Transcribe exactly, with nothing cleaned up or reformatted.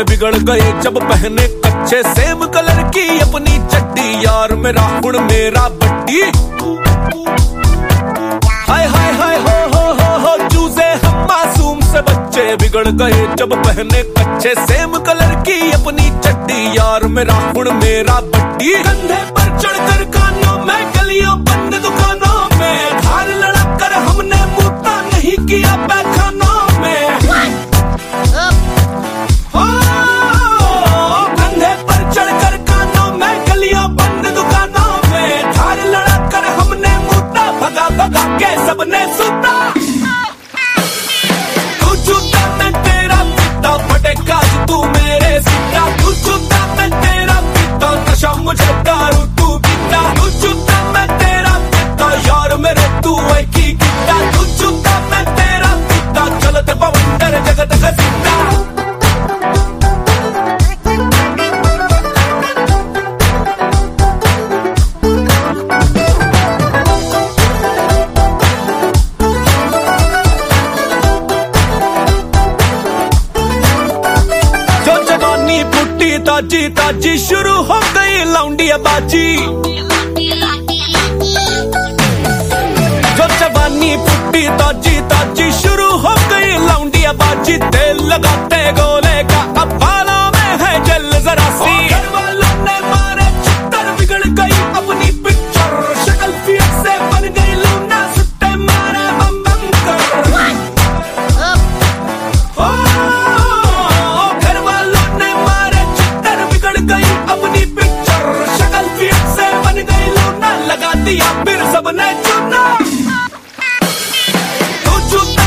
बिगड़ गए जब पहने कच्चे सेम कलर की अपनी चड्डी। यार मेरा गुण मेरा बड्डी, हाय हाय हाय हो हो हो हो चूजे हम मासूम से बच्चे बिगड़ गए जब पहने कच्चे सेम कलर की अपनी चड्डी। यार मेरा गुण मेरा बड्डी, कंधे पर चढ़कर कानों में गलियों बंद दुकानों में धार लड़क कर हमने मुद्दा नहीं किया पैखानों में। कंधे पर चढ़कर कानों में गलियों बंद दुकानों में धार लड़क कर हमने मुद्दा भगा भगा के सबने सुता। तू चूता मैं तेरा पिता फटेगा तू मेरे सीता। तू चूता मैं तेरा पिता नशा मुझे दारू तू पीता। तू चूता मैं तेरा पिता यार मेरे तू एक ही गीता। तू चूता मैं तेरा पिता चलत बवंडर जगत का सीता। ताजी ताजी शुरू हो गई लौंडिया बाजी, जो जवानी फुटी ताजी ताजी शुरू हो गई लौंडिया बाजी। तेल लगाते गोले का अब बालों में है जल जरा सी। घर वालों ने मारे चित्तर बिगड़ गई अपनी पिक्चर, शक्ल फिर से बन गई लूना सुट्टे मारे बम बम कर। घर वालों ने मारे बिगड़ गई अपनी पिक्चर, शक्ल फिर से बन गई लूना लगा दिया फिर सबने चुना। तू चूता